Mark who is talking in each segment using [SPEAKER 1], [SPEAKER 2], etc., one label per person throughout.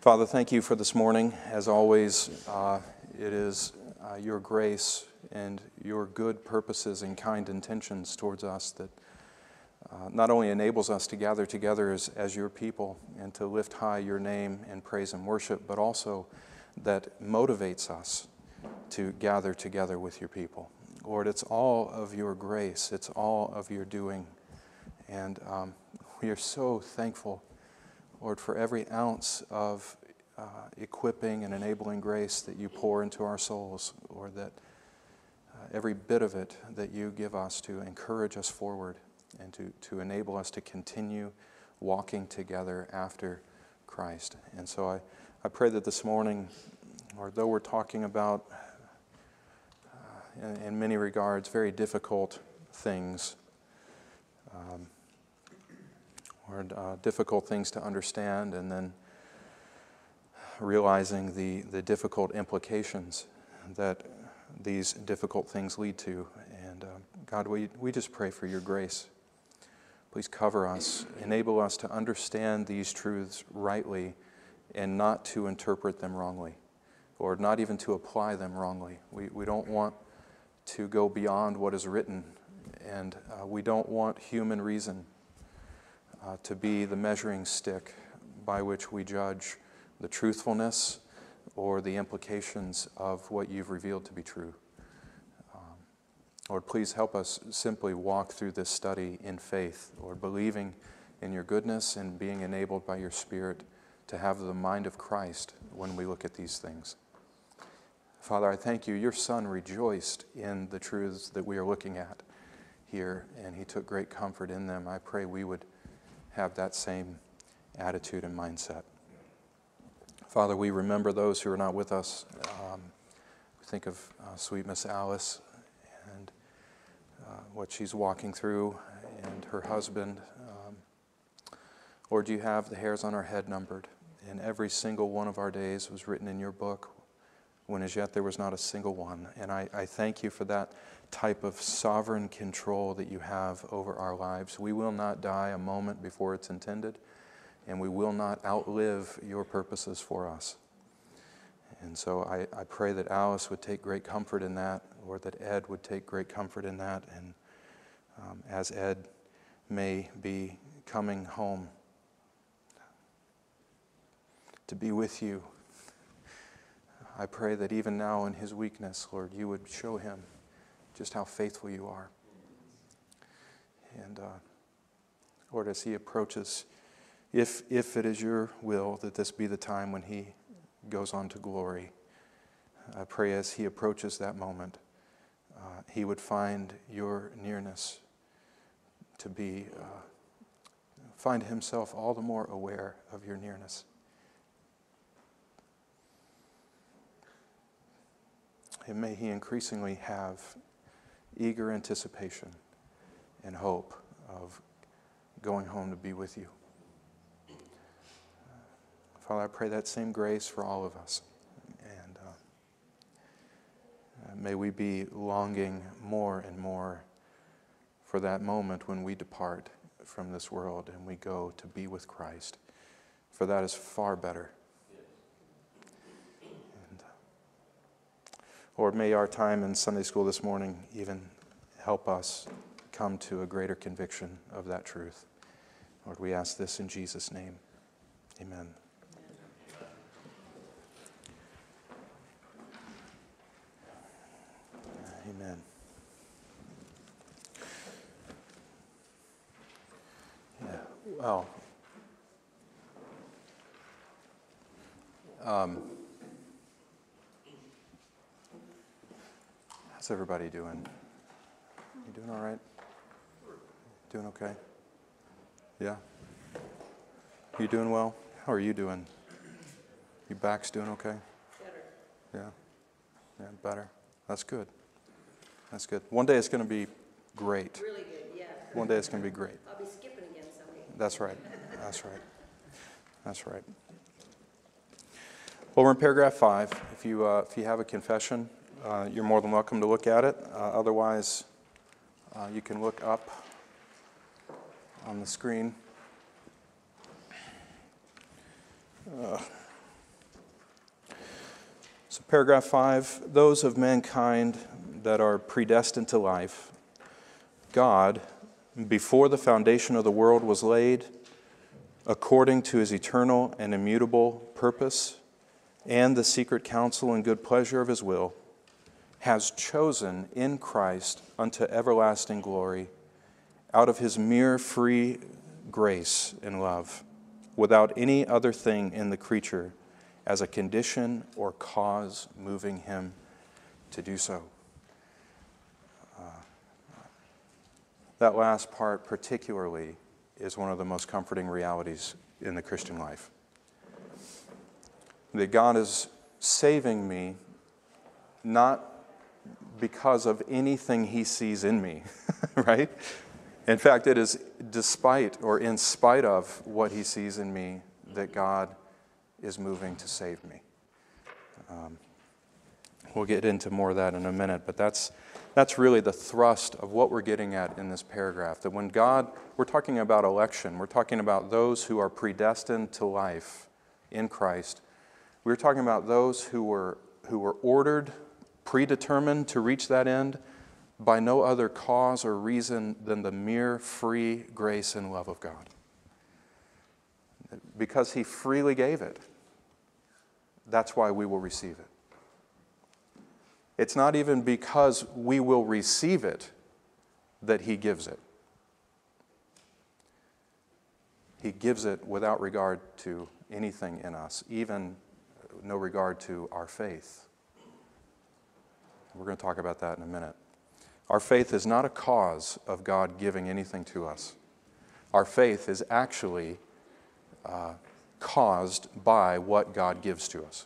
[SPEAKER 1] Father, thank you for this morning. As always, it is your grace and your good purposes and kind intentions towards us that not only enables us to gather together as your people and to lift high your name in praise and worship, but also that motivates us to gather together with your people. Lord, it's all of your grace. It's all of your doing. And we are so thankful, Lord, for every ounce of equipping and enabling grace that you pour into our souls, Lord, that every bit of it that you give us to encourage us forward and to enable us to continue walking together after Christ. And so I pray that this morning, Lord, though we're talking about, in many regards, very difficult things, difficult things to understand, and then realizing the difficult implications that these difficult things lead to. And God, we just pray for your grace. Please cover us, enable us to understand these truths rightly and not to interpret them wrongly, or not even to apply them wrongly. We don't want to go beyond what is written, and we don't want human reason to be the measuring stick by which we judge the truthfulness or the implications of what you've revealed to be true. Lord, please help us simply walk through this study in faith, Lord, believing in your goodness and being enabled by your Spirit to have the mind of Christ when we look at these things. Father, I thank you. Your Son rejoiced in the truths that we are looking at here, and he took great comfort in them. I pray we would have that same attitude and mindset. Father, we remember those who are not with us. We think of sweet Miss Alice and what she's walking through, and her husband. Lord, you have the hairs on our head numbered, and every single one of our days was written in your book, when as yet there was not a single one. And I thank you for that type of sovereign control that you have over our lives. We will not die a moment before it's intended, and we will not outlive your purposes for us. And so I pray that Alice would take great comfort in that, or that Ed would take great comfort in that, and as Ed may be coming home to be with you, I pray that even now in his weakness, Lord, you would show him just how faithful you are. And Lord, as he approaches, if it is your will that this be the time when he goes on to glory, I pray as he approaches that moment, he would find your nearness to be, find himself all the more aware of your nearness. And may he increasingly have eager anticipation and hope of going home to be with you. Father, I pray that same grace for all of us. And may we be longing more and more for that moment when we depart from this world and we go to be with Christ. For that is far better. And Lord, may our time in Sunday school this morning even help us come to a greater conviction of that truth. Lord, we ask this in Jesus' name. Amen. Amen. Yeah, well, how's everybody doing? You doing all right? Doing okay? Yeah? You doing well? How are you doing? Your back's doing okay?
[SPEAKER 2] Better.
[SPEAKER 1] Yeah? Yeah, better. That's good. That's good. One day it's going to be great.
[SPEAKER 2] Really good, yeah.
[SPEAKER 1] One day it's going to be great.
[SPEAKER 2] I'll be skipping again someday.
[SPEAKER 1] That's right. That's right. That's right. Well, we're in paragraph 5. If you have a confession, you're more than welcome to look at it. Otherwise, you can look up on the screen. So paragraph 5, those of mankind that are predestined to life, God, before the foundation of the world was laid, according to his eternal and immutable purpose and the secret counsel and good pleasure of his will, has chosen in Christ unto everlasting glory out of his mere free grace and love, without any other thing in the creature as a condition or cause moving him to do so. That last part particularly is one of the most comforting realities in the Christian life. That God is saving me not because of anything he sees in me, right? In fact, it is despite or in spite of what he sees in me that God is moving to save me. We'll get into more of that in a minute, but that's really the thrust of what we're getting at in this paragraph. That when God, we're talking about election, we're talking about those who are predestined to life in Christ. We're talking about those who were ordered, predetermined to reach that end by no other cause or reason than the mere free grace and love of God. Because he freely gave it. That's why we will receive it. It's not even because we will receive it that he gives it. He gives it without regard to anything in us, even no regard to our faith. We're going to talk about that in a minute. Our faith is not a cause of God giving anything to us. Our faith is actually caused by what God gives to us.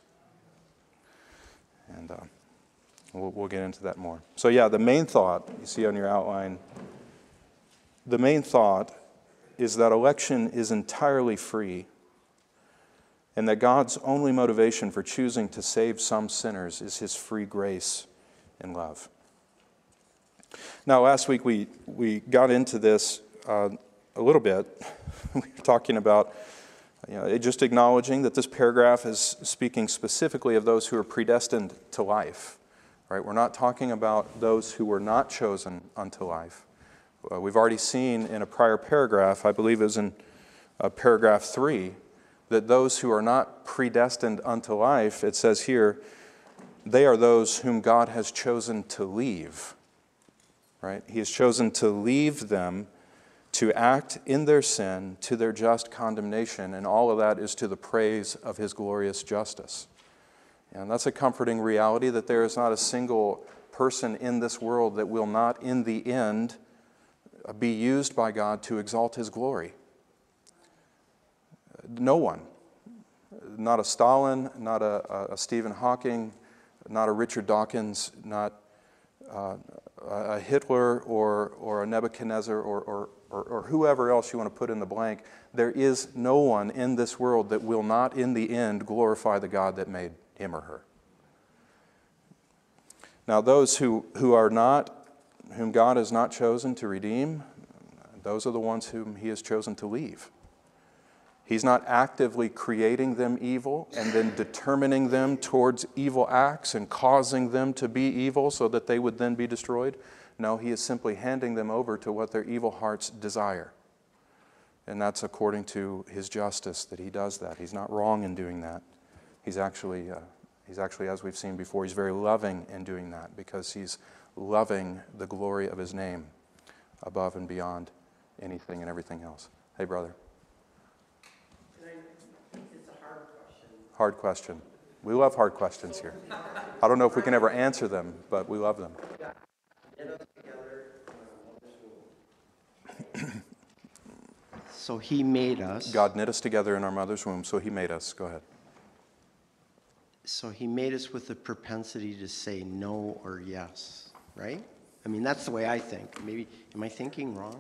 [SPEAKER 1] And we'll get into that more. So yeah, the main thought, you see on your outline, the main thought is that election is entirely free, and that God's only motivation for choosing to save some sinners is his free grace and love. Now, last week we got into this a little bit. We were talking about just acknowledging that this paragraph is speaking specifically of those who are predestined to life. Right? We're not talking about those who were not chosen unto life. We've already seen in a prior paragraph, I believe it was in paragraph 3, that those who are not predestined unto life, it says here, they are those whom God has chosen to leave. Right? He has chosen to leave them to act in their sin to their just condemnation, and all of that is to the praise of his glorious justice. And that's a comforting reality, that there is not a single person in this world that will not, in the end, be used by God to exalt his glory. No one. Not a Stalin, not a Stephen Hawking, not a Richard Dawkins, not a Hitler or a Nebuchadnezzar or whoever else you want to put in the blank. There is no one in this world that will not, in the end, glorify the God that made him or her. Now, those who are not, whom God has not chosen to redeem, those are the ones whom he has chosen to leave. He's not actively creating them evil and then determining them towards evil acts and causing them to be evil so that they would then be destroyed. No, he is simply handing them over to what their evil hearts desire. And that's according to his justice that he does that. He's not wrong in doing that. He's actually, as we've seen before, he's very loving in doing that because he's loving the glory of his name above and beyond anything and everything else. Hey, brother.
[SPEAKER 2] It's a hard question.
[SPEAKER 1] Hard question. We love hard questions here. I don't know if we can ever answer them, but we love them.
[SPEAKER 2] So he made us.
[SPEAKER 1] God knit us together in our mother's womb, so he made us. Go ahead.
[SPEAKER 2] So he made us with the propensity to say no or yes, right? I mean, that's the way I think. Maybe, am I thinking wrong?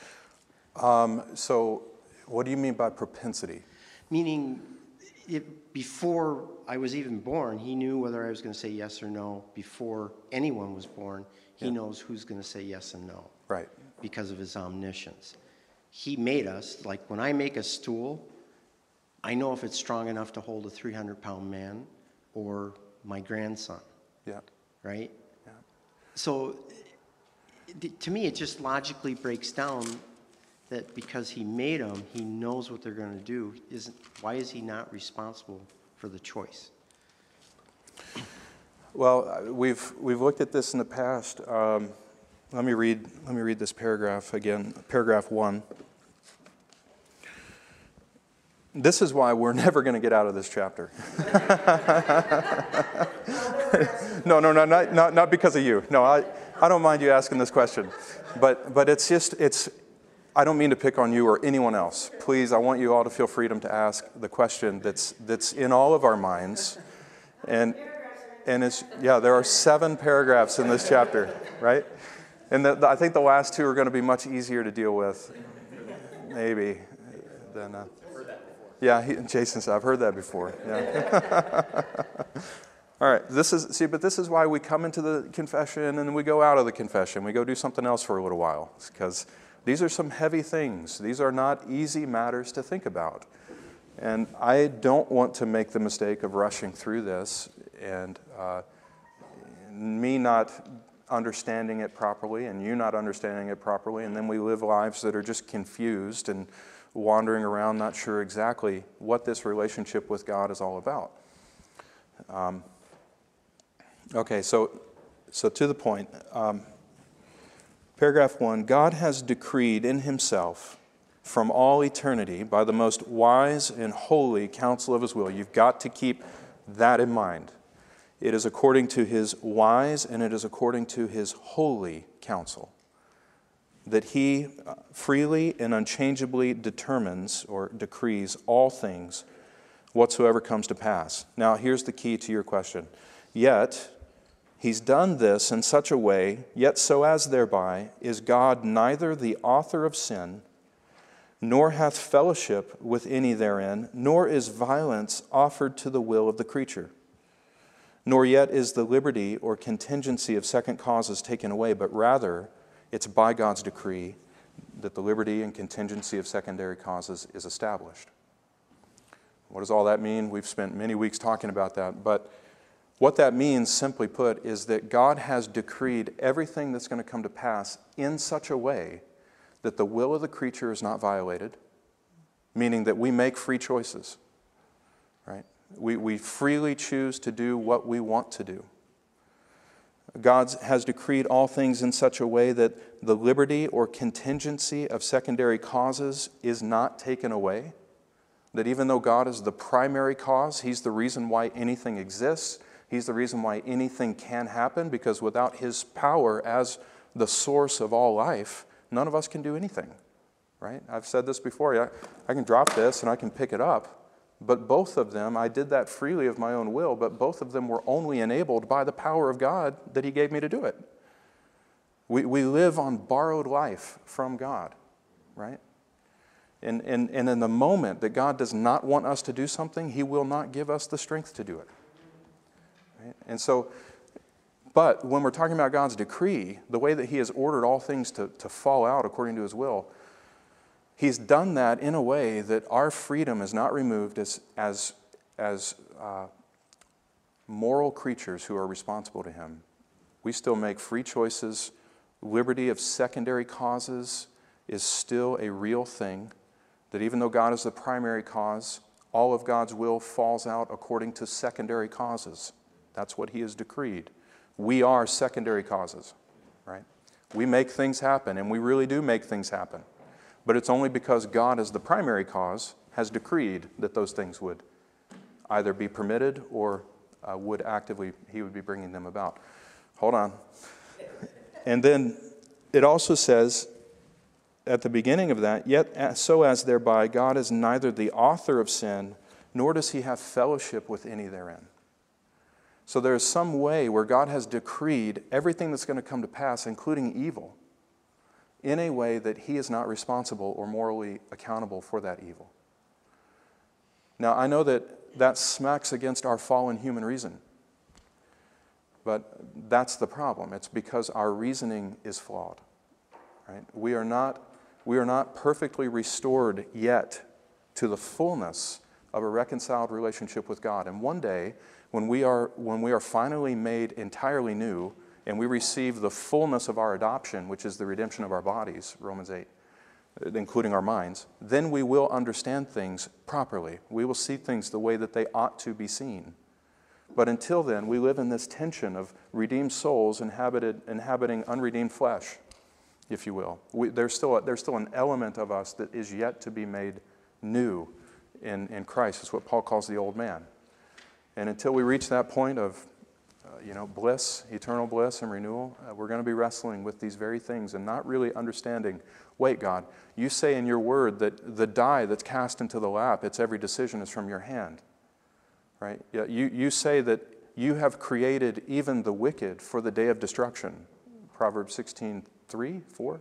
[SPEAKER 1] So what do you mean by propensity?
[SPEAKER 2] Meaning, before I was even born, he knew whether I was going to say yes or no. Before anyone was born, he knows who's going to say yes and no.
[SPEAKER 1] Right.
[SPEAKER 2] Because of his omniscience. He made us, like when I make a stool, I know if it's strong enough to hold a 300-pound man or my grandson,
[SPEAKER 1] Yeah.
[SPEAKER 2] right?
[SPEAKER 1] Yeah.
[SPEAKER 2] So to me, it just logically breaks down that because he made them, he knows what they're going to do. Why is he not responsible for the choice?
[SPEAKER 1] Well, we've looked at this in the past. Let me read this paragraph again. Paragraph 1. This is why we're never going to get out of this chapter. No, not because of you. No, I don't mind you asking this question, but it's. I don't mean to pick on you or anyone else. Please, I want you all to feel freedom to ask the question that's in all of our minds, and it's there are 7 paragraphs in this chapter, right? And I think the last 2 are going to be much easier to deal with, maybe, than. Yeah, Jason said, I've heard that before. Yeah. All right, this is why we come into the confession and then we go out of the confession. We go do something else for a little while, because these are some heavy things. These are not easy matters to think about. And I don't want to make the mistake of rushing through this and me not understanding it properly and you not understanding it properly, and then we live lives that are just confused and wandering around, not sure exactly what this relationship with God is all about. Okay, so to the point. Paragraph 1, God has decreed in himself from all eternity by the most wise and holy counsel of his will. You've got to keep that in mind. It is according to his wise and it is according to his holy counsel that he freely and unchangeably determines or decrees all things whatsoever comes to pass. Now, here's the key to your question. Yet, he's done this in such a way, yet so as thereby is God neither the author of sin, nor hath fellowship with any therein, nor is violence offered to the will of the creature. Nor yet is the liberty or contingency of second causes taken away, but rather it's by God's decree that the liberty and contingency of secondary causes is established. What does all that mean? We've spent many weeks talking about that, but what that means, simply put, is that God has decreed everything that's going to come to pass in such a way that the will of the creature is not violated, meaning that we make free choices, right? We freely choose to do what we want to do. God has decreed all things in such a way that the liberty or contingency of secondary causes is not taken away, that even though God is the primary cause, he's the reason why anything exists, he's the reason why anything can happen, because without his power as the source of all life, none of us can do anything, right? I've said this before. I can drop this and I can pick it up, but both of them, I did that freely of my own will, but both of them were only enabled by the power of God that he gave me to do it. We live on borrowed life from God, right? And in the moment that God does not want us to do something, he will not give us the strength to do it. Right? And so, but when we're talking about God's decree, the way that he has ordered all things to fall out according to his will, he's done that in a way that our freedom is not removed as moral creatures who are responsible to him. We still make free choices. Liberty of secondary causes is still a real thing, that even though God is the primary cause, all of God's will falls out according to secondary causes. That's what he has decreed. We are secondary causes, right? We make things happen, and we really do make things happen. But it's only because God, as the primary cause, has decreed that those things would either be permitted or he would be bringing them about. Hold on. And then it also says at the beginning of that, yet so as thereby God is neither the author of sin, nor does he have fellowship with any therein. So there's some way where God has decreed everything that's going to come to pass, including evil, in a way that he is not responsible or morally accountable for that evil. Now, I know that smacks against our fallen human reason, but that's the problem. It's because our reasoning is flawed, right? We are not perfectly restored yet to the fullness of a reconciled relationship with God. And one day, when we are finally made entirely new, and we receive the fullness of our adoption, which is the redemption of our bodies, Romans 8, including our minds, then we will understand things properly. We will see things the way that they ought to be seen. But until then, we live in this tension of redeemed souls inhabiting unredeemed flesh, if you will. There's still an element of us that is yet to be made new in Christ. It's what Paul calls the old man. And until we reach that point of bliss, eternal bliss and renewal, we're going to be wrestling with these very things and not really understanding, wait, God, you say in your word that the die that's cast into the lap, its every decision is from your hand, right? Yeah, you say that you have created even the wicked for the day of destruction, Proverbs 16:3, 4.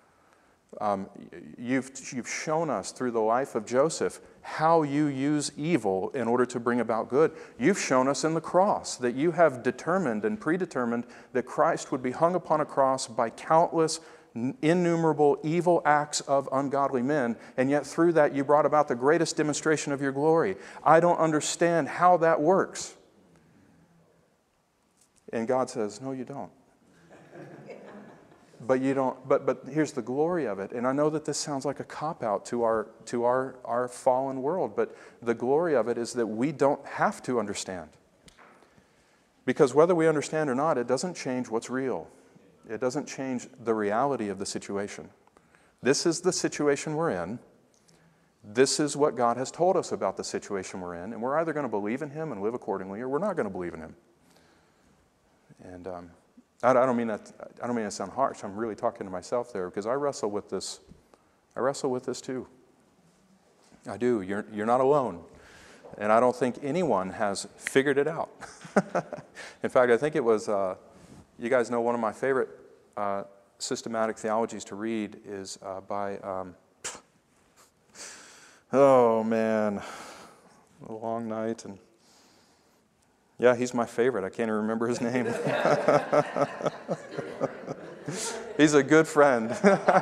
[SPEAKER 1] You've shown us through the life of Joseph how you use evil in order to bring about good. You've shown us in the cross that you have determined and predetermined that Christ would be hung upon a cross by countless, innumerable evil acts of ungodly men, and yet through that you brought about the greatest demonstration of your glory. I don't understand how that works. And God says, no, you don't. But you don't. But here's the glory of it. And I know that this sounds like a cop-out to our fallen world, but the glory of it is that we don't have to understand. Because whether we understand or not, it doesn't change what's real. It doesn't change the reality of the situation. This is the situation we're in. This is what God has told us about the situation we're in, and we're either going to believe in Him and live accordingly, or we're not going to believe in Him. And I don't mean to sound harsh. I'm really talking to myself there because I wrestle with this. I wrestle with this too. I do. You're not alone, and I don't think anyone has figured it out. In fact, I think it was. You guys know one of my favorite systematic theologies to read is by. Oh man, a long night and. Yeah, he's my favorite. I can't even remember his name. He's a good friend.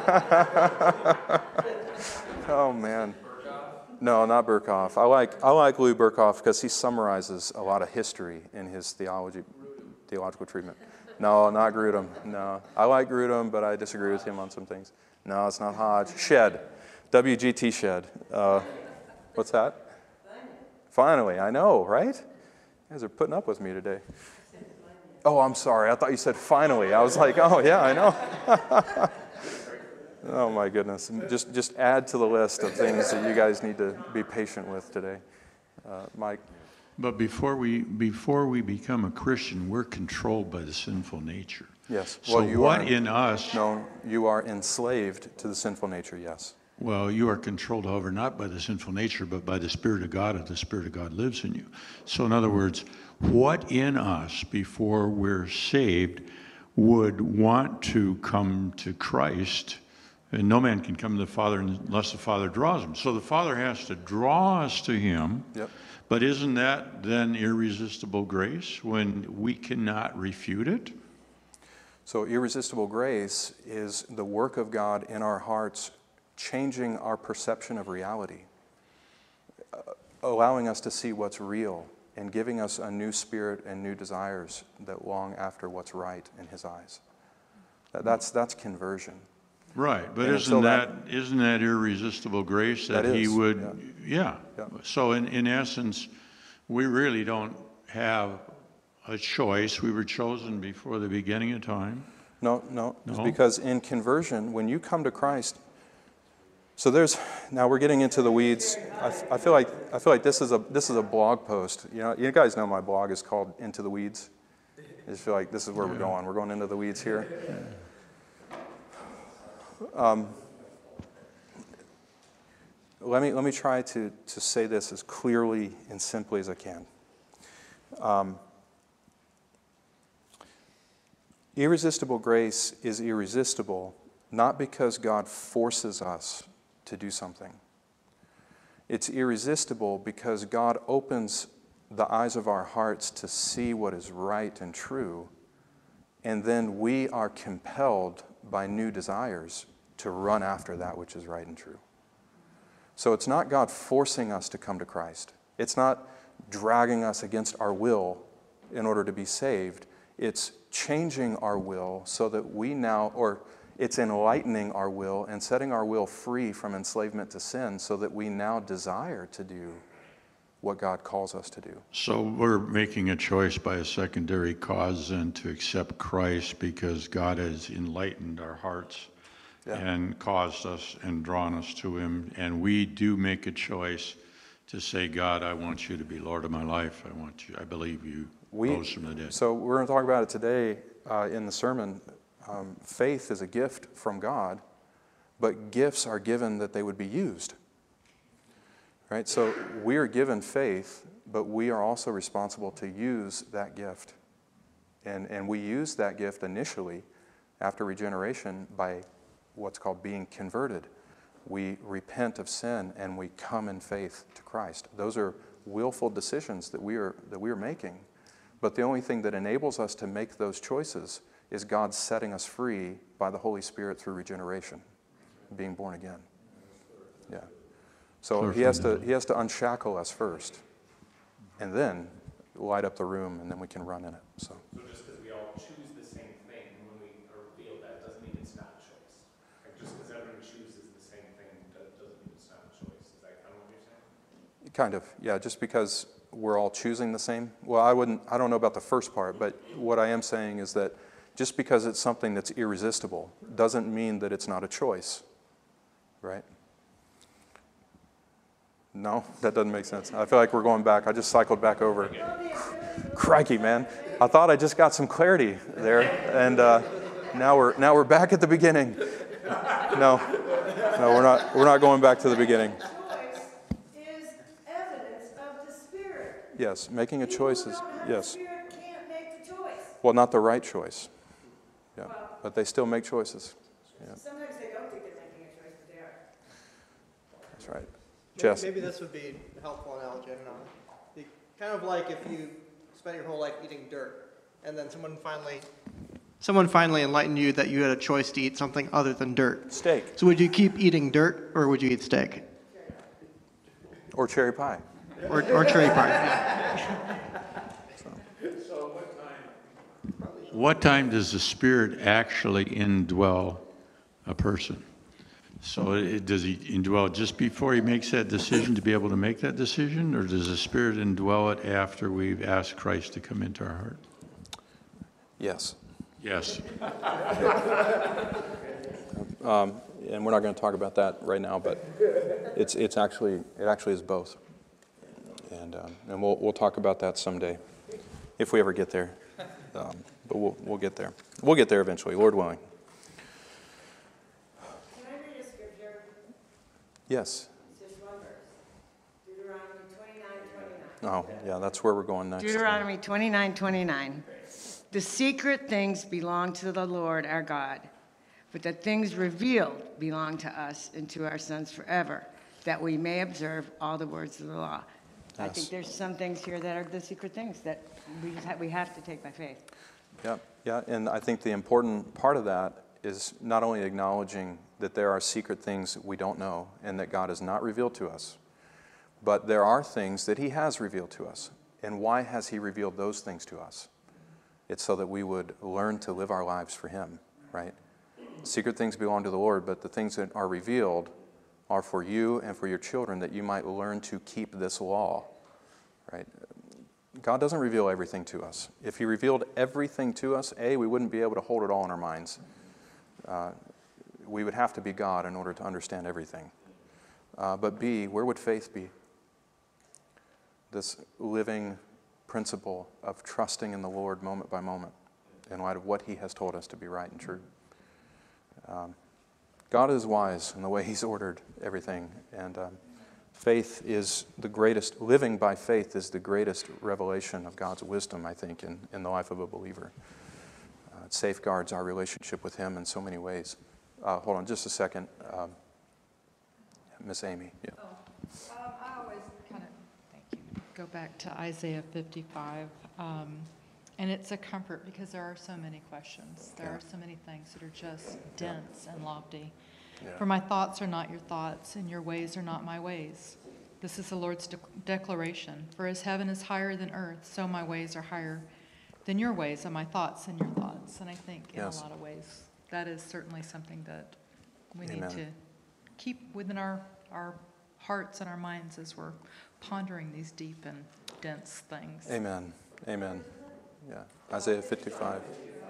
[SPEAKER 1] Oh, man. No, not Berkhoff. I like Lou Berkhoff because he summarizes a lot of history in his theological treatment. No, not Grudem. No, I like Grudem, but I disagree with him on some things. No, it's not Hodge. Shedd. WGT Shedd. What's that? Finally, I know, right? You guys are putting up with me today. Oh, I'm sorry. I thought you said finally. I was like, oh, yeah, I know. Oh, my goodness. Just add to the list of things that you guys need to be patient with today. Mike?
[SPEAKER 3] But before we become a Christian, we're controlled by the sinful nature.
[SPEAKER 1] Yes.
[SPEAKER 3] So what in us...
[SPEAKER 1] No, you are enslaved to the sinful nature, yes.
[SPEAKER 3] Well, you are controlled, however, not by the sinful nature, but by the Spirit of God, if the Spirit of God lives in you. So in other words, what in us, before we're saved, would want to come to Christ? And no man can come to the Father unless the Father draws him. So the Father has to draw us to Him.
[SPEAKER 1] Yep.
[SPEAKER 3] But isn't that then irresistible grace when we cannot refute it?
[SPEAKER 1] So irresistible grace is the work of God in our hearts, changing our perception of reality, allowing us to see what's real, and giving us a new spirit and new desires that long after what's right in His eyes. That's conversion.
[SPEAKER 3] Right, but
[SPEAKER 1] And
[SPEAKER 3] isn't that irresistible grace that He
[SPEAKER 1] is,
[SPEAKER 3] would? Yeah. So in essence, we really don't have a choice. We were chosen before the beginning of time.
[SPEAKER 1] No. It's because in conversion, when you come to Christ. So now we're getting into the weeds. I feel like this is a blog post. You guys know my blog is called Into the Weeds. I just feel like this is where we're going. We're going into the weeds here. Let me try to say this as clearly and simply as I can. Irresistible grace is irresistible not because God forces us to do something. It's irresistible because God opens the eyes of our hearts to see what is right and true, and then we are compelled by new desires to run after that which is right and true. So it's not God forcing us to come to Christ. It's not dragging us against our will in order to be saved. It's changing our will so that we now, or it's enlightening our will and setting our will free from enslavement to sin so that we now desire to do what God calls us to do.
[SPEAKER 3] So we're making a choice by a secondary cause then to accept Christ because God has enlightened our hearts and caused us and drawn us to him. And we do make a choice to say, God, I want you to be Lord of my life. I believe you rose from the dead.
[SPEAKER 1] So we're going to talk about it today in the sermon. Faith is a gift from God, but gifts are given that they would be used. Right? So we are given faith, but we are also responsible to use that gift. And we use that gift initially after regeneration by what's called being converted. We repent of sin and we come in faith to Christ. Those are willful decisions that we are making. But the only thing that enables us to make those choices is God setting us free by the Holy Spirit through regeneration, being born again. Yeah. So he has to unshackle us first, and then light up the room, and then we can run in it. So
[SPEAKER 4] just because we all choose the same thing when we are revealed, that doesn't mean it's not a choice. Like just because everyone chooses the same thing doesn't mean it's not a choice. Is that kind of what you're saying?
[SPEAKER 1] kind of, yeah. Just because we're all choosing the same. Well, I don't know about the first part, but what I am saying is that just because it's something that's irresistible doesn't mean that it's not a choice, right? No, that doesn't make sense. I feel like we're going back. I just cycled back over. Crikey, man. I thought I just got some clarity there, and now we're back at the beginning. No, we're not going back to the beginning.
[SPEAKER 5] Choice is evidence of the Spirit.
[SPEAKER 1] Yes, making a choice is, yes.
[SPEAKER 5] The Spirit can't make the choice.
[SPEAKER 1] Well, not the right choice. Yeah, but they still make choices. Yeah,
[SPEAKER 5] Sometimes they don't think they're making a choice, but they are.
[SPEAKER 1] that's right. Jess.
[SPEAKER 6] Maybe this would be a helpful analogy, I don't know. Kind of like if you spent your whole life eating dirt, and then someone finally enlightened you that you had a choice to eat something other than dirt.
[SPEAKER 1] Steak.
[SPEAKER 6] So would you keep eating dirt, or would you eat steak?
[SPEAKER 1] Or cherry pie.
[SPEAKER 6] Or cherry pie? Yeah.
[SPEAKER 3] What time does the Spirit actually indwell a person? So does he indwell just before he makes that decision to be able to make that decision, or does the Spirit indwell it after we've asked Christ to come into our heart?
[SPEAKER 1] Yes.
[SPEAKER 3] Yes.
[SPEAKER 1] And we're not going to talk about that right now, but it actually is both. And we'll talk about that someday, if we ever get there. But we'll get there. We'll get there eventually, Lord willing.
[SPEAKER 5] Can I read a scripture?
[SPEAKER 1] Yes.
[SPEAKER 5] It's just one verse. Deuteronomy 29:29.
[SPEAKER 1] Oh, yeah, that's where we're going next.
[SPEAKER 5] Deuteronomy 29:29. The secret things belong to the Lord our God, but the things revealed belong to us and to our sons forever, that we may observe all the words of the law. I
[SPEAKER 1] Yes.
[SPEAKER 5] think there's some things here that are the secret things that we have to take by faith.
[SPEAKER 1] Yeah, and I think the important part of that is not only acknowledging that there are secret things we don't know and that God has not revealed to us, but there are things that he has revealed to us. And why has he revealed those things to us? It's so that we would learn to live our lives for him, right? Secret things belong to the Lord, but the things that are revealed are for you and for your children, that you might learn to keep this law, right? God doesn't reveal everything to us. If he revealed everything to us, A, we wouldn't be able to hold it all in our minds. We would have to be God in order to understand everything. But B, where would faith be? This living principle of trusting in the Lord moment by moment in light of what he has told us to be right and true. God is wise in the way he's ordered everything, and faith is the greatest, living by faith is the greatest revelation of God's wisdom, I think, in the life of a believer. It safeguards our relationship with him in so many ways. Hold on just a second. Miss Amy. Yeah.
[SPEAKER 7] I always kind of, thank you, go back to Isaiah 55. And it's a comfort because there are so many questions. There are so many things that are just dense and lofty.
[SPEAKER 1] Yeah.
[SPEAKER 7] For my thoughts are not your thoughts, and your ways are not my ways. This is the Lord's declaration. For as heaven is higher than earth, so my ways are higher than your ways, and my thoughts than your thoughts. And I think in
[SPEAKER 1] Yes.
[SPEAKER 7] a lot of ways, that is certainly something that we need
[SPEAKER 1] Amen.
[SPEAKER 7] to keep within our hearts and our minds as we're pondering these deep and dense things.
[SPEAKER 1] Amen. Amen. Yeah. Isaiah 55.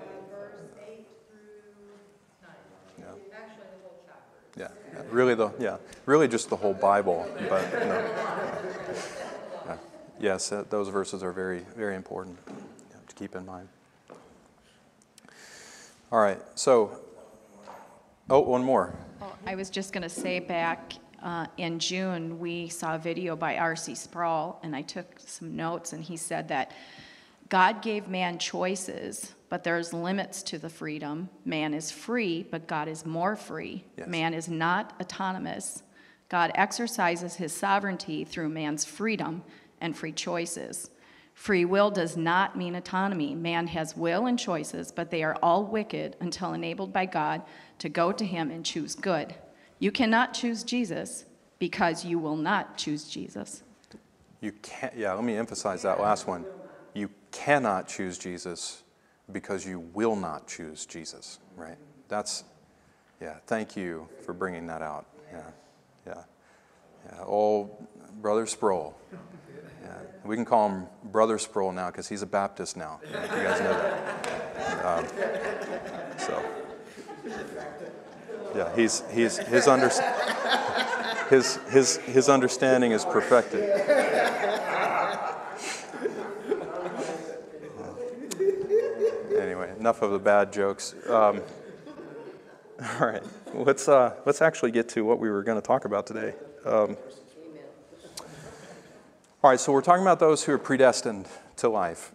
[SPEAKER 1] Yeah. Yeah. Really just the whole Bible. But yeah. Yes, those verses are very, very important to keep in mind. All right. So, one more.
[SPEAKER 8] Well, I was just going to say back in June, we saw a video by R.C. Sproul, and I took some notes, and he said that God gave man choices, but there's limits to the freedom. Man is free, but God is more free.
[SPEAKER 1] Yes.
[SPEAKER 8] Man is not autonomous. God exercises his sovereignty through man's freedom and free choices. Free will does not mean autonomy. Man has will and choices, but they are all wicked until enabled by God to go to him and choose good. You cannot choose Jesus because you will not choose Jesus.
[SPEAKER 1] You can't. Yeah. Let me emphasize that last one. You cannot choose Jesus because you will not choose Jesus. Right. That's. Yeah. Thank you for bringing that out. Yeah. Yeah. Yeah. Old Brother Sproul. Yeah. We can call him Brother Sproul now because he's a Baptist now. You guys know that. So. Yeah, his understanding is perfected. Anyway, enough of the bad jokes. All right, let's actually get to what we were going to talk about today. All right, so we're talking about those who are predestined to life.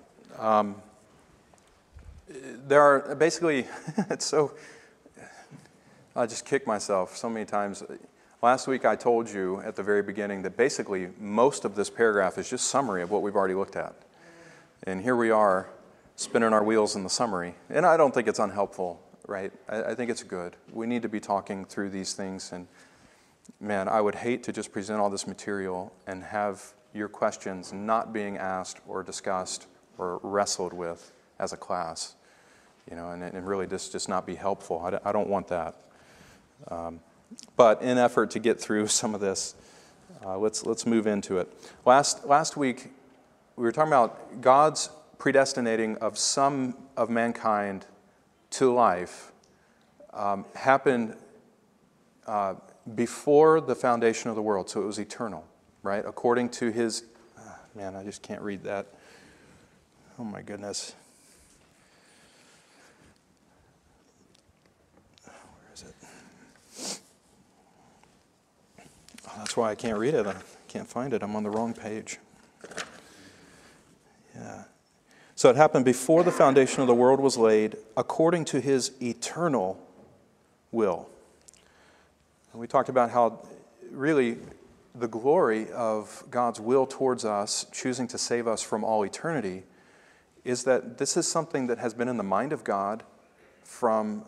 [SPEAKER 1] There are basically, it's so. I just kick myself so many times. Last week I told you at the very beginning that basically most of this paragraph is just summary of what we've already looked at. And here we are spinning our wheels in the summary. And I don't think it's unhelpful, right? I think it's good. We need to be talking through these things. And man, I would hate to just present all this material and have your questions not being asked or discussed or wrestled with as a class. You know, and really just not be helpful. I don't want that. But in effort to get through some of this, let's move into it. Last week, we were talking about God's predestinating of some of mankind to life happened before the foundation of the world, so it was eternal, right? According to his, man, I just can't read that. Oh my goodness. That's why I can't read it. I can't find it. I'm on the wrong page. Yeah. So it happened before the foundation of the world was laid, according to his eternal will. And we talked about how really the glory of God's will towards us, choosing to save us from all eternity, is that this is something that has been in the mind of God from,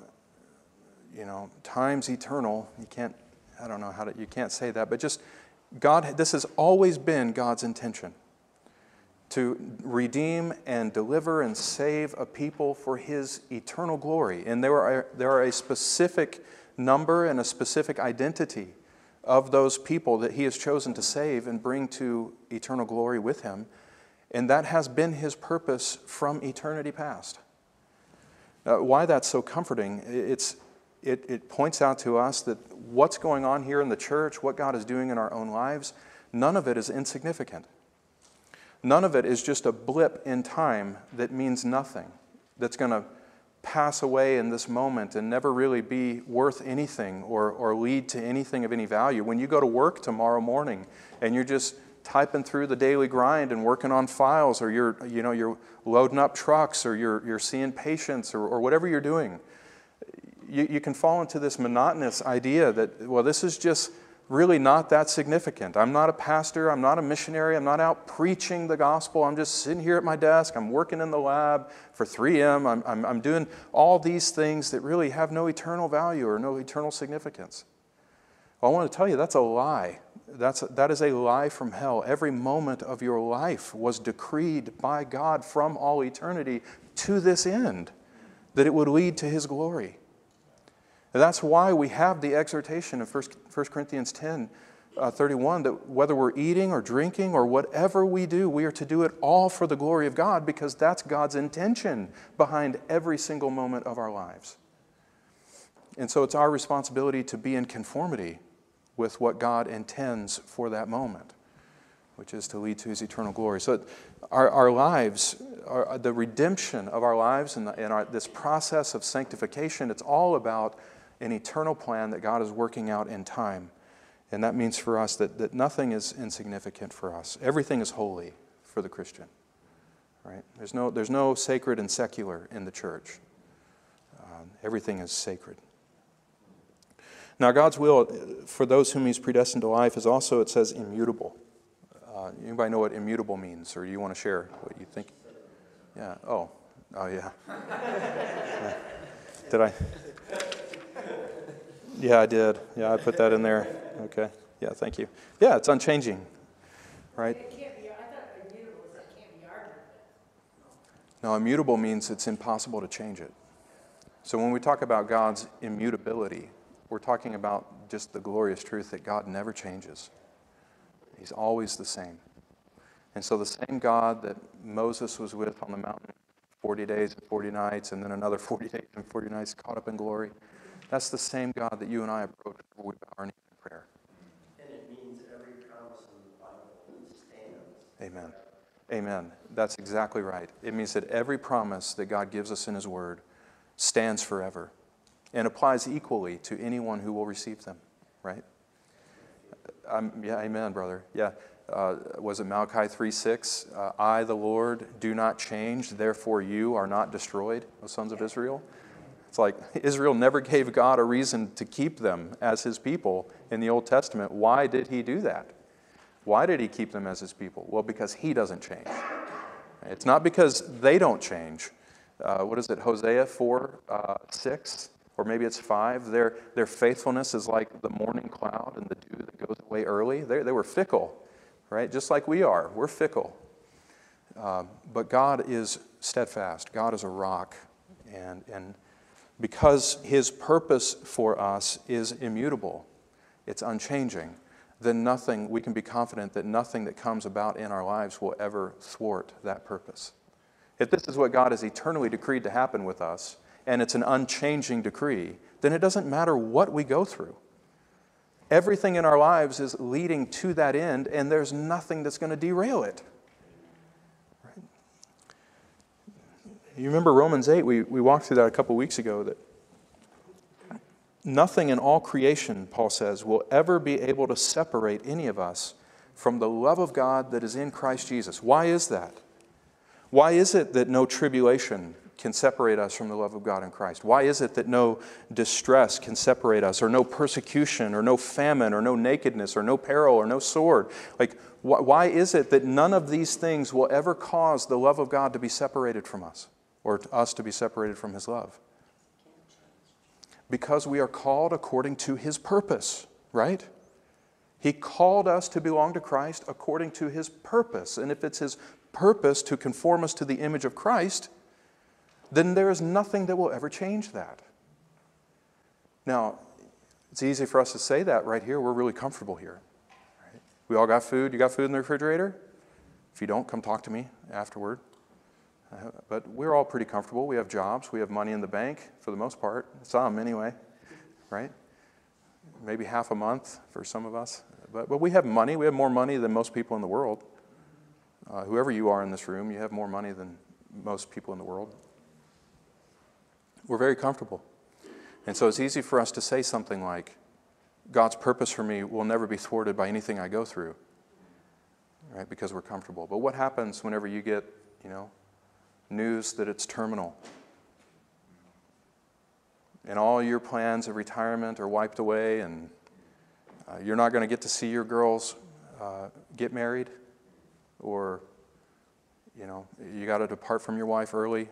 [SPEAKER 1] times eternal. You can't say that, but just God, this has always been God's intention to redeem and deliver and save a people for his eternal glory. And there are a specific number and a specific identity of those people that he has chosen to save and bring to eternal glory with him. And that has been his purpose from eternity past. Why that's so comforting, it points out to us that what's going on here in the church, what God is doing in our own lives, none of it is insignificant. None of it is just a blip in time that means nothing, that's going to pass away in this moment and never really be worth anything or lead to anything of any value. When you go to work tomorrow morning and you're just typing through the daily grind and working on files, or you're loading up trucks, or you're seeing patients, or whatever you're doing, you can fall into this monotonous idea that, well, this is just really not that significant. I'm not a pastor. I'm not a missionary. I'm not out preaching the gospel. I'm just sitting here at my desk. I'm working in the lab for 3M. I'm doing all these things that really have no eternal value or no eternal significance. Well, I want to tell you that's a lie. that is a lie from hell. Every moment of your life was decreed by God from all eternity to this end, that it would lead to His glory. And that's why we have the exhortation of 1 Corinthians 10:31, that whether we're eating or drinking or whatever we do, we are to do it all for the glory of God, because that's God's intention behind every single moment of our lives. And so it's our responsibility to be in conformity with what God intends for that moment, which is to lead to His eternal glory. So our lives, the redemption of our lives and this process of sanctification, it's all about an eternal plan that God is working out in time. And that means for us that nothing is insignificant for us. Everything is holy for the Christian. Right? There's no sacred and secular in the church. Everything is sacred. Now, God's will for those whom He's predestined to life is also, it says, immutable. Anybody know what immutable means, or you want to share what you think? Yeah. Oh, yeah. Did I? Yeah, I did. Yeah, I put that in there. Okay. Yeah, thank you. Yeah, it's unchanging, right?
[SPEAKER 5] It can't be, I thought immutable was that can't be argued.
[SPEAKER 1] No, immutable means it's impossible to change it. So when we talk about God's immutability, we're talking about just the glorious truth that God never changes. He's always the same. And so the same God that Moses was with on the mountain 40 days and 40 nights, and then another 40 days and 40 nights caught up in glory, that's the same God that you and I approach when we bow our knee in prayer.
[SPEAKER 2] And it means every promise in the Bible stands.
[SPEAKER 1] Amen. Amen. That's exactly right. It means that every promise that God gives us in His Word stands forever and applies equally to anyone who will receive them, right? Yeah, amen, brother. Yeah. Was it Malachi 3:6? I, the Lord, do not change, therefore you are not destroyed, O sons of Israel. It's like Israel never gave God a reason to keep them as His people in the Old Testament. Why did He do that? Why did He keep them as His people? Well, because He doesn't change. It's not because they don't change. What is it, Hosea 4:6? Or maybe it's 5. Their faithfulness is like the morning cloud and the dew that goes away early. They were fickle, right? Just like we are. We're fickle. But God is steadfast. God is a rock. And because His purpose for us is immutable, it's unchanging, then we can be confident that nothing that comes about in our lives will ever thwart that purpose. If this is what God has eternally decreed to happen with us, and it's an unchanging decree, then it doesn't matter what we go through. Everything in our lives is leading to that end, and there's nothing that's going to derail it. Right? You remember Romans 8, we walked through that a couple weeks ago, that nothing in all creation, Paul says, will ever be able to separate any of us from the love of God that is in Christ Jesus. Why is that? Why is it that no tribulation can separate us from the love of God in Christ? Why is it that no distress can separate us, or no persecution, or no famine, or no nakedness, or no peril, or no sword? Like, why is it that none of these things will ever cause the love of God to be separated from us, or us to be separated from His love? Because we are called according to His purpose, right? He called us to belong to Christ according to His purpose. And if it's His purpose to conform us to the image of Christ, then there is nothing that will ever change that. Now, it's easy for us to say that right here. We're really comfortable here. Right? We all got food. You got food in the refrigerator? If you don't, come talk to me afterward. But we're all pretty comfortable. We have jobs. We have money in the bank for the most part. Some anyway, right? Maybe half a month for some of us. But we have money. We have more money than most people in the world. Whoever you are in this room, you have more money than most people in the world. We're very comfortable. And so it's easy for us to say something like, God's purpose for me will never be thwarted by anything I go through, right? Because we're comfortable. But what happens whenever you get, news that it's terminal? And all your plans of retirement are wiped away, and you're not going to get to see your girls get married, or, you got to depart from your wife early.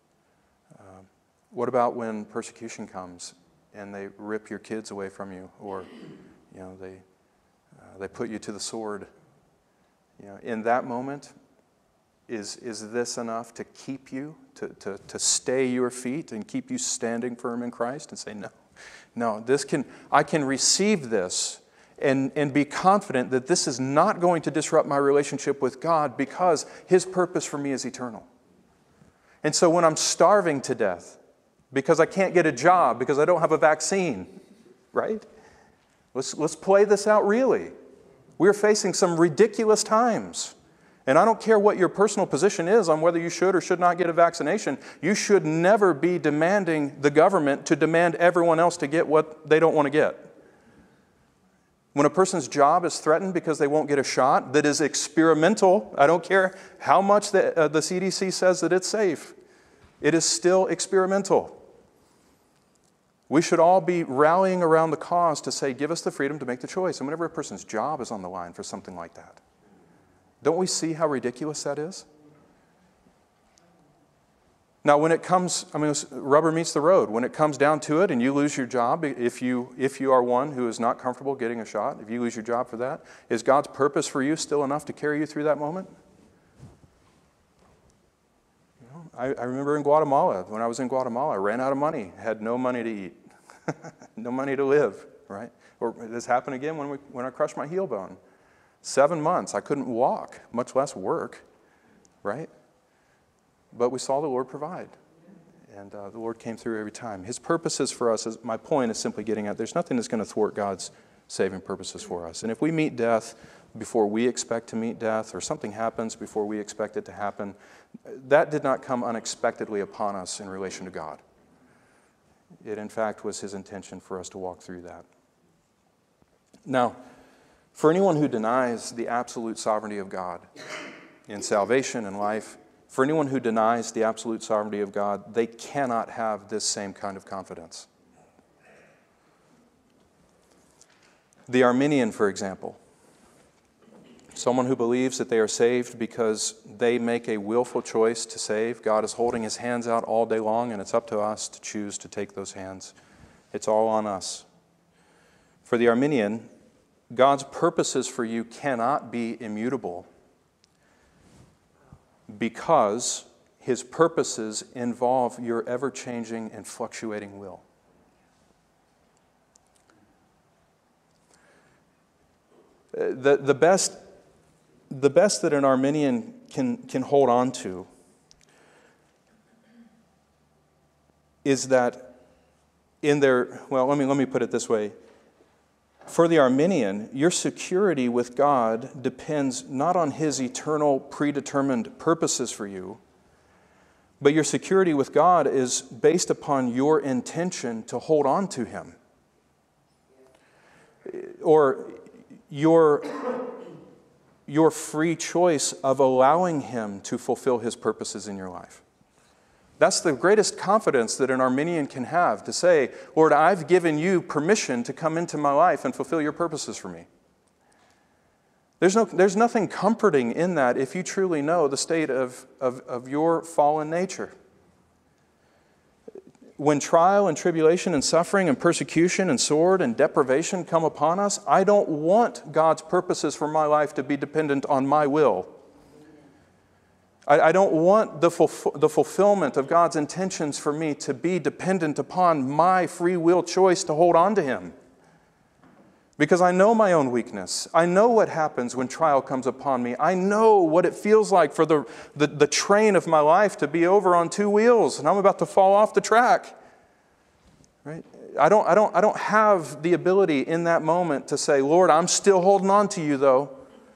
[SPEAKER 1] What about when persecution comes and they rip your kids away from you, or They put you to the sword. In that moment, is this enough to keep you, to stay your feet and keep you standing firm in Christ and say, no, I can receive this and be confident that this is not going to disrupt my relationship with God because His purpose for me is eternal. And so when I'm starving to death because I can't get a job, because I don't have a vaccine, right? Let's play this out really. We're facing some ridiculous times. And I don't care what your personal position is on whether you should or should not get a vaccination. You should never be demanding the government to demand everyone else to get what they don't want to get. When a person's job is threatened because they won't get a shot that is experimental, I don't care how much the CDC says that it's safe, it is still experimental. We should all be rallying around the cause to say, give us the freedom to make the choice. And whenever a person's job is on the line for something like that, don't we see how ridiculous that is? Now, when it comes, rubber meets the road. When it comes down to it and you lose your job, if you are one who is not comfortable getting a shot, if you lose your job for that, is God's purpose for you still enough to carry you through that moment? I remember in Guatemala, when I was in Guatemala, I ran out of money, had no money to eat, no money to live, right? Or this happened again when I crushed my heel bone. 7 months, I couldn't walk, much less work, right? But we saw the Lord provide, and the Lord came through every time. His purposes for us, my point is simply getting at, there's nothing that's going to thwart God's saving purposes for us. And if we meet death before we expect to meet death, or something happens before we expect it to happen, that did not come unexpectedly upon us in relation to God. It, in fact, was His intention for us to walk through that. Now, for anyone who denies the absolute sovereignty of God in salvation and life, for anyone who denies the absolute sovereignty of God, they cannot have this same kind of confidence. The Arminian, for example, someone who believes that they are saved because they make a willful choice to save. God is holding His hands out all day long, and it's up to us to choose to take those hands. It's all on us. For the Arminian, God's purposes for you cannot be immutable because His purposes involve your ever-changing and fluctuating will. The best that an Arminian can hold on to is that in their, well, let me put it this way. For the Arminian, your security with God depends not on His eternal predetermined purposes for you, but your security with God is based upon your intention to hold on to Him. Or your free choice of allowing Him to fulfill His purposes in your life. That's the greatest confidence that an Arminian can have, to say, Lord, I've given you permission to come into my life and fulfill your purposes for me. There's nothing comforting in that if you truly know the state of your fallen nature. When trial and tribulation and suffering and persecution and sword and deprivation come upon us, I don't want God's purposes for my life to be dependent on my will. I don't want the fulfillment of God's intentions for me to be dependent upon my free will choice to hold on to Him. Because I know my own weakness. I know what happens when trial comes upon me. I know what it feels like for the train of my life to be over on two wheels and I'm about to fall off the track. Right? I don't have the ability in that moment to say, Lord, I'm still holding on to you though.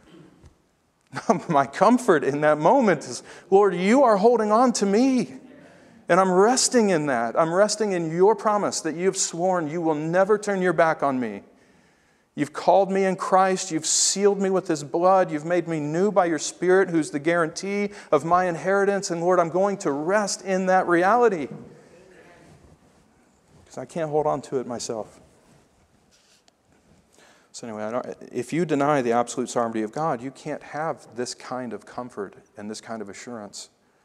[SPEAKER 1] My comfort in that moment is, Lord, you are holding on to me. And I'm resting in that. I'm resting in your promise that you've sworn you will never turn your back on me. You've called me in Christ. You've sealed me with His blood. You've made me new by your Spirit, who's the guarantee of my inheritance. And Lord, I'm going to rest in that reality. Because I can't hold on to it myself. So anyway, if you deny the absolute sovereignty of God, you can't have this kind of comfort and this kind of assurance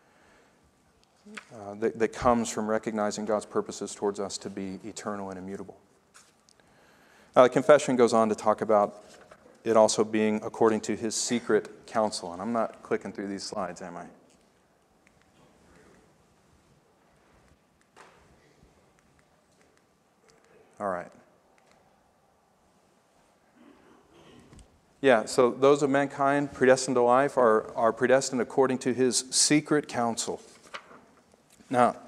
[SPEAKER 1] that comes from recognizing God's purposes towards us to be eternal and immutable. Now, the confession goes on to talk about it also being according to his secret counsel. And I'm not clicking through these slides, am I? All right. Yeah, so those of mankind predestined to life are predestined according to his secret counsel. Now,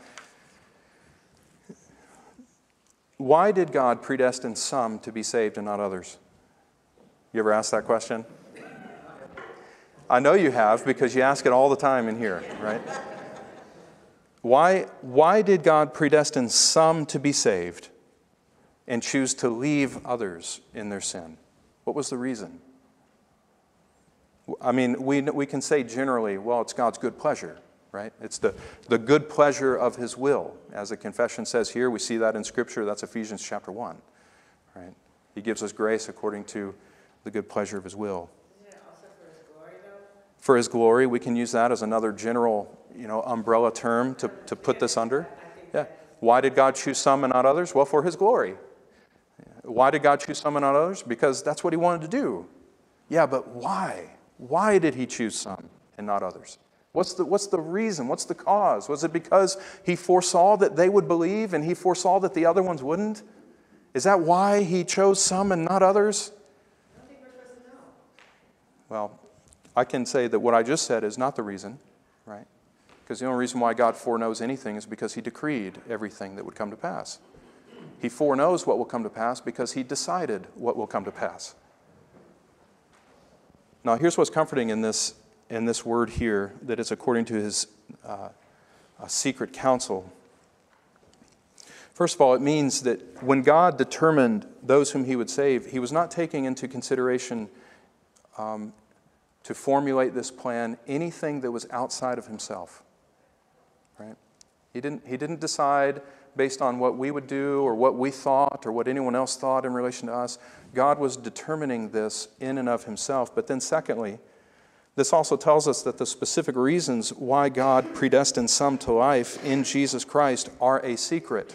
[SPEAKER 1] why did God predestine some to be saved and not others? You ever asked that question? I know you have, because you ask it all the time in here, right? Why did God predestine some to be saved and choose to leave others in their sin? What was the reason? I mean, we can say generally, well, it's God's good pleasure, right? It's the good pleasure of his will. As the confession says here, we see that in Scripture. That's Ephesians chapter 1, right? He gives us grace according to the good pleasure of his will.
[SPEAKER 5] Isn't it also for his glory, though?
[SPEAKER 1] For his glory, we can use that as another general, umbrella term to put this under. Yeah. Why did God choose some and not others? Well, for his glory. Why did God choose some and not others? Because that's what he wanted to do. Yeah, but why? Why did he choose some and not others? What's the reason? What's the cause? Was it because he foresaw that they would believe and he foresaw that the other ones wouldn't? Is that why he chose some and not others?
[SPEAKER 5] I don't think we're supposed to know.
[SPEAKER 1] Well, I can say that what I just said is not the reason, right? Because the only reason why God foreknows anything is because he decreed everything that would come to pass. He foreknows what will come to pass because he decided what will come to pass. Now, here's what's comforting in this word here, that it's according to his secret counsel. First of all, it means that when God determined those whom he would save, he was not taking into consideration to formulate this plan anything that was outside of himself. Right? He didn't decide based on what we would do or what we thought or what anyone else thought in relation to us. God was determining this in and of himself. But then secondly, this also tells us that the specific reasons why God predestined some to life in Jesus Christ are a secret.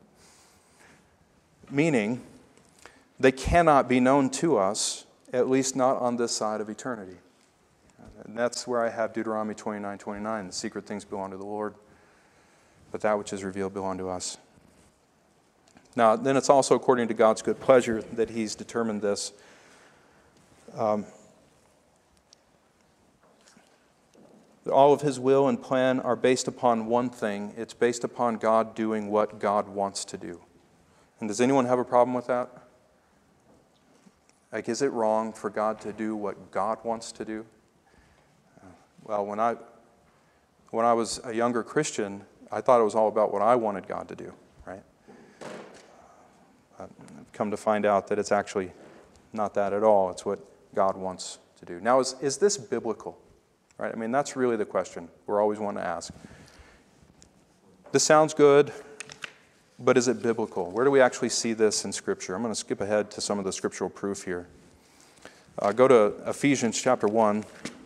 [SPEAKER 1] Meaning, they cannot be known to us, at least not on this side of eternity. And that's where I have Deuteronomy 29:29. The secret things belong to the Lord, but that which is revealed belong to us. Now, then it's also according to God's good pleasure that he's determined this. All of his will and plan are based upon one thing. It's based upon God doing what God wants to do. And does anyone have a problem with that? Like, is it wrong for God to do what God wants to do? Well, when I was a younger Christian, I thought it was all about what I wanted God to do, right? I've come to find out that it's actually not that at all. It's what God wants to do. Now, is this biblical? Right? I mean, that's really the question we're always wanting to ask. This sounds good, but is it biblical? Where do we actually see this in Scripture? I'm going to skip ahead to some of the scriptural proof here. Go to Ephesians chapter 1.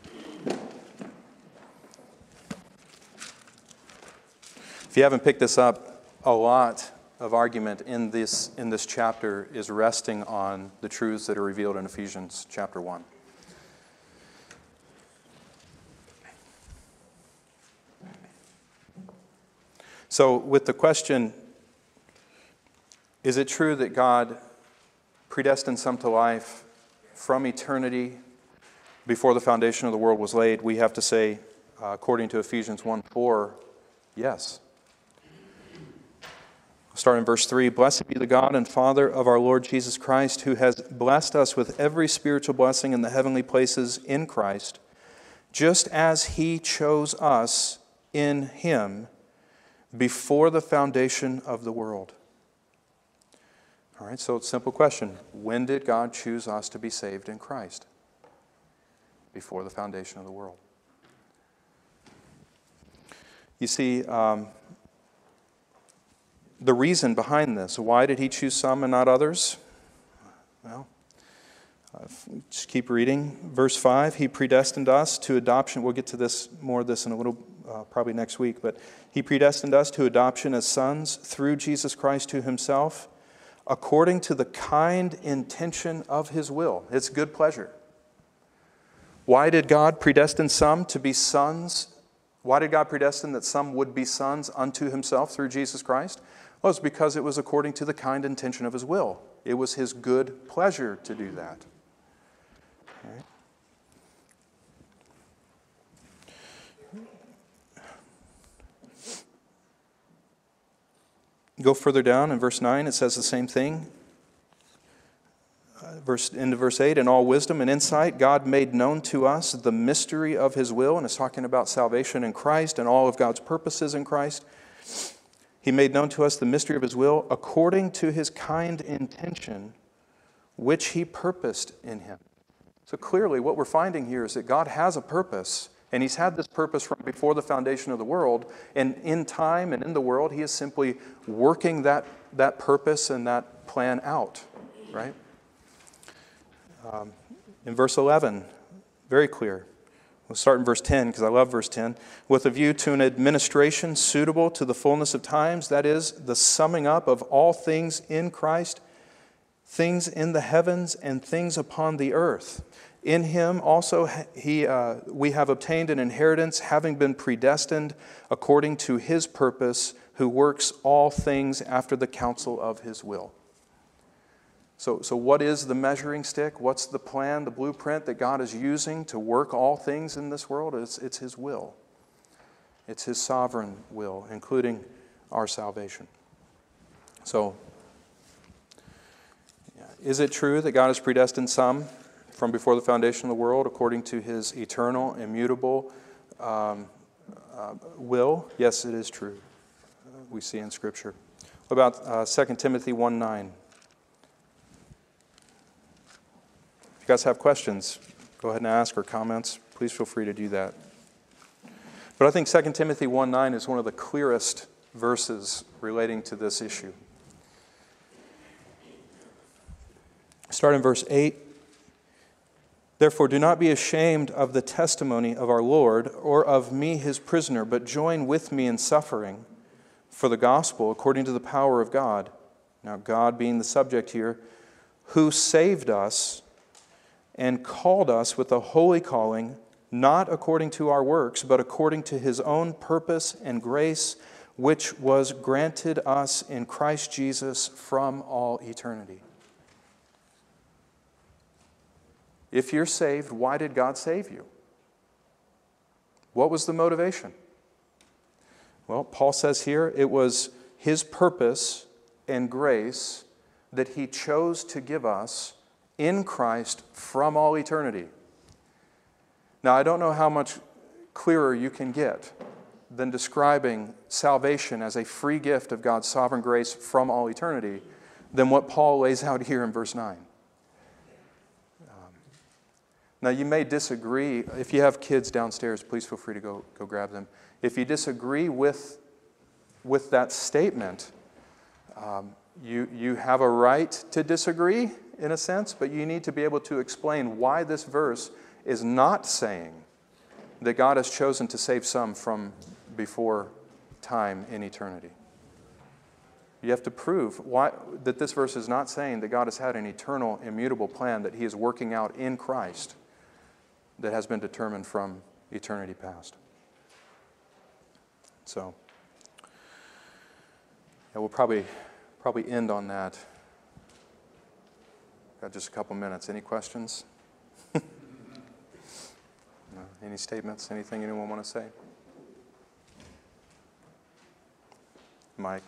[SPEAKER 1] If you haven't picked this up, a lot of argument in this chapter is resting on the truths that are revealed in Ephesians chapter 1. So with the question, is it true that God predestined some to life from eternity before the foundation of the world was laid? We have to say, according to Ephesians 1:4, yes. Start in verse 3. Blessed be the God and Father of our Lord Jesus Christ, who has blessed us with every spiritual blessing in the heavenly places in Christ, just as he chose us in him before the foundation of the world. All right, so it's a simple question. When did God choose us to be saved in Christ? Before the foundation of the world. You see, the reason behind this, why did he choose some and not others? Well, just keep reading. Verse 5, he predestined us to adoption. We'll get to more of this in a little, probably next week, but he predestined us to adoption as sons through Jesus Christ to himself, according to the kind intention of his will. It's good pleasure. Why did God predestine some to be sons? Why did God predestine that some would be sons unto himself through Jesus Christ? Well, it's because it was according to the kind intention of his will. It was his good pleasure to do that. Okay. Go further down in verse 9, it says the same thing. Into verse 8, in all wisdom and insight, God made known to us the mystery of his will, and it's talking about salvation in Christ and all of God's purposes in Christ. He made known to us the mystery of his will according to his kind intention, which he purposed in him. So clearly what we're finding here is that God has a purpose, and he's had this purpose from before the foundation of the world, and in time and in the world, he is simply working that purpose and that plan out, right? In verse 11, very clear. We'll start in verse 10 because I love verse 10. With a view to an administration suitable to the fullness of times, that is, the summing up of all things in Christ, things in the heavens and things upon the earth. In him also we have obtained an inheritance, having been predestined according to his purpose, who works all things after the counsel of his will. So what is the measuring stick? What's the plan, the blueprint that God is using to work all things in this world? It's his will. It's his sovereign will, including our salvation. So, is it true that God has predestined some from before the foundation of the world according to his eternal, immutable will? Yes, it is true. We see in Scripture. What about 2 Timothy 1:9? If you guys have questions, go ahead and ask, or comments. Please feel free to do that. But I think 2 Timothy 1:9 is one of the clearest verses relating to this issue. Start in verse 8. Therefore, do not be ashamed of the testimony of our Lord, or of me his prisoner, but join with me in suffering for the gospel according to the power of God. Now, God being the subject here, who saved us and called us with a holy calling, not according to our works, but according to his own purpose and grace, which was granted us in Christ Jesus from all eternity. If you're saved, why did God save you? What was the motivation? Well, Paul says here it was his purpose and grace that he chose to give us in Christ from all eternity. Now, I don't know how much clearer you can get than describing salvation as a free gift of God's sovereign grace from all eternity than what Paul lays out here in verse 9. Now, you may disagree. If you have kids downstairs, please feel free to go grab them. If you disagree with that statement, you have a right to disagree in a sense, but you need to be able to explain why this verse is not saying that God has chosen to save some from before time in eternity. You have to prove that this verse is not saying that God has had an eternal, immutable plan that he is working out in Christ that has been determined from eternity past. So, we'll probably end on that. Got just a couple minutes. Any questions? No. Any statements? Anything anyone want to say? Mike?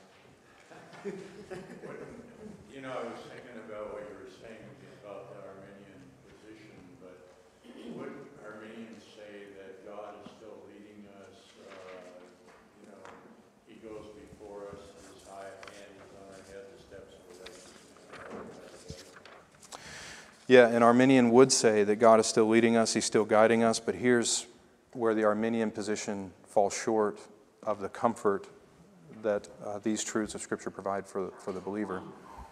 [SPEAKER 3] You know, I was thinking about what you were saying about the Arminian position, but would Arminians say that God is still leading us? He goes before us, his high hand is on our head, the steps of the righteous.
[SPEAKER 1] Yeah, an Arminian would say that God is still leading us, he's still guiding us, but here's where the Arminian position falls short of the comfort that these truths of Scripture provide for the believer.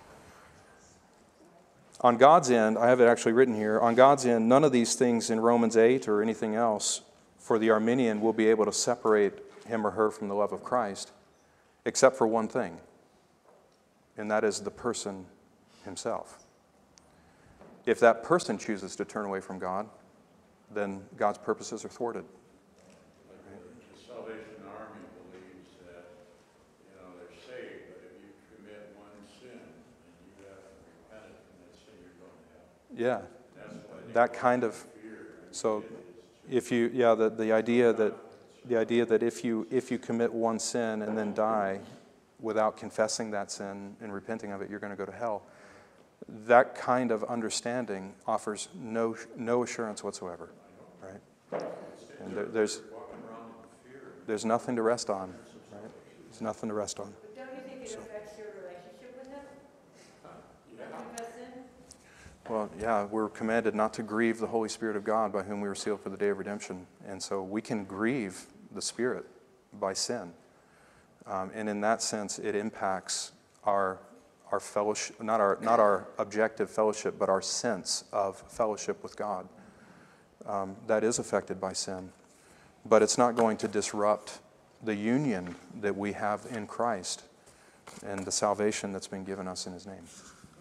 [SPEAKER 1] On God's end, I have it actually written here, on God's end, none of these things in Romans 8 or anything else for the Arminian will be able to separate him or her from the love of Christ, except for one thing, and that is the person himself. If that person chooses to turn away from God, then God's purposes are thwarted.
[SPEAKER 3] The Salvation Army believes that, they're saved, but if you commit one sin and you haven't repented from that sin, you're going to hell.
[SPEAKER 1] Yeah,
[SPEAKER 3] That's why they
[SPEAKER 1] that kind of. So, if you, the idea that if you commit one sin and then die without confessing that sin and repenting of it, you're going to go to hell. That kind of understanding offers no assurance whatsoever, right? And there's nothing to rest on, right? There's nothing to rest on.
[SPEAKER 5] But don't you think it affects your relationship with him? Confess sin?
[SPEAKER 1] Well, yeah, we're commanded not to grieve the Holy Spirit of God by whom we were sealed for the day of redemption. And so we can grieve the Spirit by sin. And in that sense, it impacts our fellowship, not our objective fellowship, but our sense of fellowship with God. That is affected by sin. But it's not going to disrupt the union that we have in Christ and the salvation that's been given us in His name.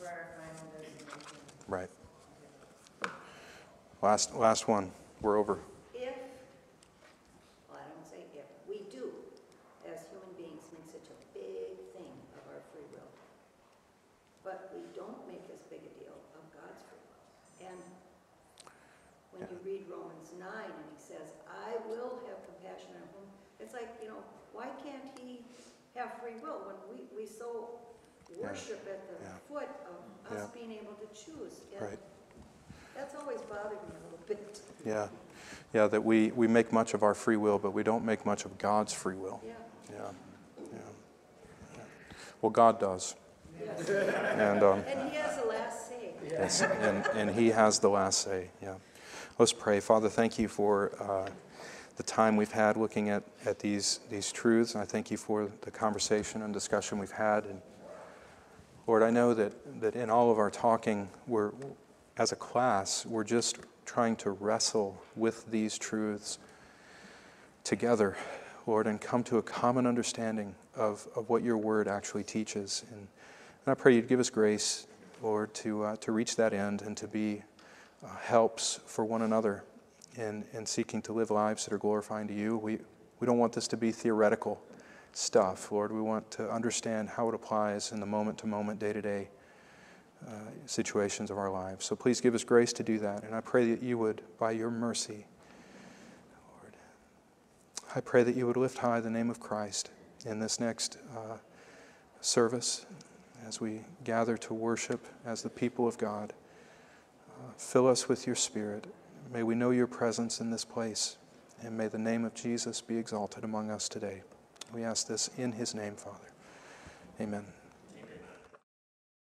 [SPEAKER 1] Right. Last one. We're over.
[SPEAKER 9] If, well, I don't say if, we do, as human beings, make such a big thing of our free will, but we don't make as big a deal of God's free will. And when you read Romans 9 and he says, I will have compassion on whom, it's like, why can't he have free will when we so worship at the foot of us being able to choose? And
[SPEAKER 1] Right.
[SPEAKER 9] that's always bothered me a little bit.
[SPEAKER 1] Yeah, that we make much of our free will, but we don't make much of God's free will.
[SPEAKER 9] Yeah.
[SPEAKER 1] Yeah. Well, God does.
[SPEAKER 9] Yes.
[SPEAKER 1] And
[SPEAKER 9] he has the last say.
[SPEAKER 1] yes, and He has the last say. Yeah. Let's pray. Father, thank you for the time we've had looking at these truths. And I thank you for the conversation and discussion we've had. And Lord, I know that in all of our talking, as a class, we're just trying to wrestle with these truths together, Lord, and come to a common understanding of what your word actually teaches. And I pray you'd give us grace, Lord, to reach that end and to be helps for one another in seeking to live lives that are glorifying to you. We don't want this to be theoretical stuff, Lord. We want to understand how it applies in the moment-to-moment, day-to-day situations of our lives. So please give us grace to do that. And I pray that you would, by your mercy, Lord, I pray that you would lift high the name of Christ in this next service as we gather to worship as the people of God. Fill us with your Spirit. May we know your presence in this place. And may the name of Jesus be exalted among us today. We ask this in his name, Father. Amen.